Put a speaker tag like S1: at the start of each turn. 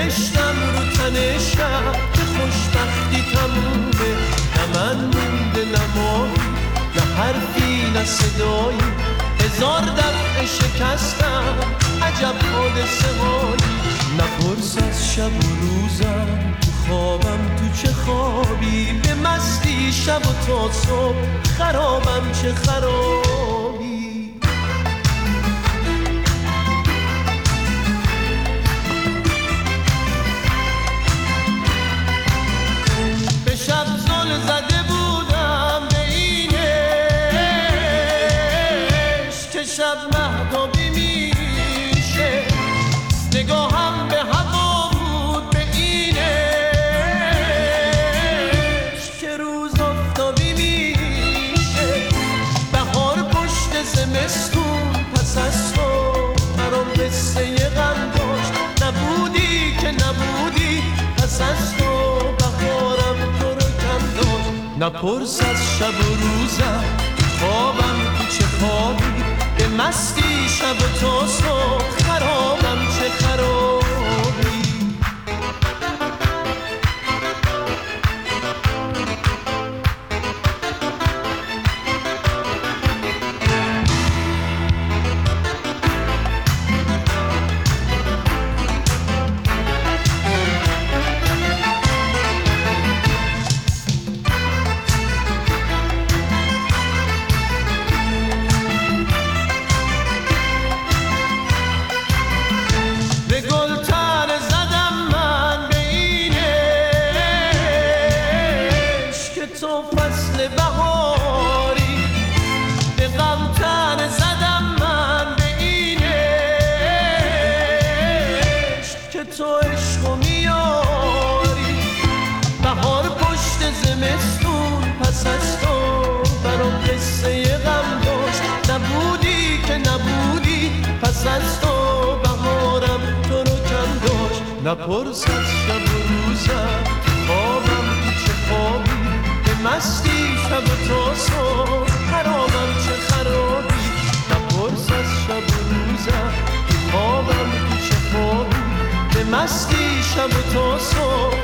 S1: نوشتم رو تن شب که خوشبختی تمومه، نه من مونده نه ماهی، نه حرفی نه صدایی، هزار دفعه شکستم عجب حادثه هایی. نپرس از شب و روزم، تو خوابم تو چه خوابی، به مستی شب و تا صبح خرابم چه خرابی. به شب زل زده بودم به این عشق که شب مهتابی میشه، نگاهم به هوا بود به این عشق که روز آفتابی میشه. بهار پشت زمستون پس از تو برام قصه غم داشت، نبودی که نبودی پس از تو بهارم تو رو کم داشت. نپرس از شب و روزم، خوابم تو چه خوابی، به مستی شب و تا صبح خرابم چه خرابی. به گل تر زدم من به این عشق که تو فصل بهاری، به غم تر زدم من به این عشق که تو عشقو میاری. بهار پشت زمستون پس از تو برام قصه غم داشت، نبودی که نبودی پس از تو بهارم تو رو کم داشت. نپرس از شب و روزم، خوابم تو چه خوابی، به مستی شب و تا صبح خرابم چه خرابی. نپرس از شب و روزم، خوابم تو چه خوابی، به مستی شب و تا صبح